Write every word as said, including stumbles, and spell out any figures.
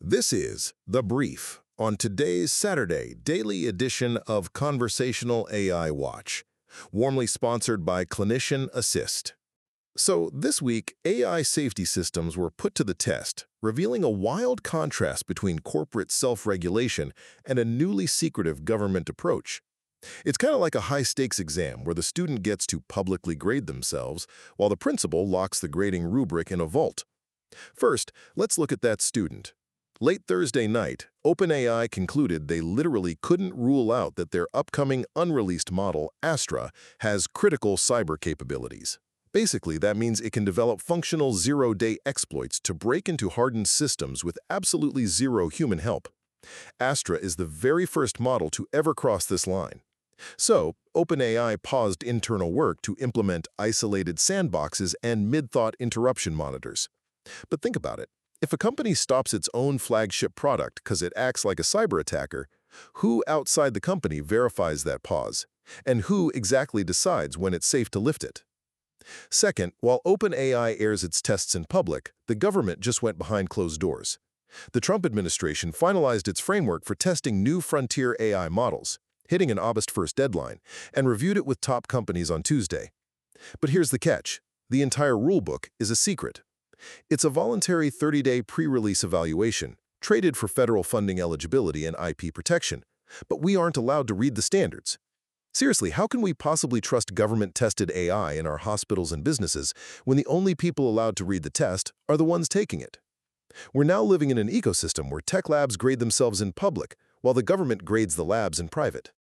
This is The Brief on today's Saturday daily edition of Conversational A I Watch, warmly sponsored by Clinician Assist. So this week, A I safety systems were put to the test, revealing a wild contrast between corporate self-regulation and a newly secretive government approach. It's kind of like a high-stakes exam where the student gets to publicly grade themselves, while the principal locks the grading rubric in a vault. First, let's look at that student. Late Thursday night, OpenAI concluded they literally couldn't rule out that their upcoming unreleased model, Astra, has critical cyber capabilities. Basically, that means it can develop functional zero-day exploits to break into hardened systems with absolutely zero human help. Astra is the very first model to ever cross this line. So, OpenAI paused internal work to implement isolated sandboxes and mid-thought interruption monitors. But think about it. If a company stops its own flagship product because it acts like a cyber attacker, who outside the company verifies that pause? And who exactly decides when it's safe to lift it? Second, while OpenAI airs its tests in public, the government just went behind closed doors. The Trump administration finalized its framework for testing new frontier A I models, hitting an August first deadline, and reviewed it with top companies on Tuesday. But here's the catch. The entire rulebook is a secret. It's a voluntary thirty-day pre-release evaluation, traded for federal funding eligibility and I P protection, but we aren't allowed to read the standards. Seriously, how can we possibly trust government-tested A I in our hospitals and businesses when the only people allowed to read the test are the ones taking it? We're now living in an ecosystem where tech labs grade themselves in public, while the government grades the labs in private.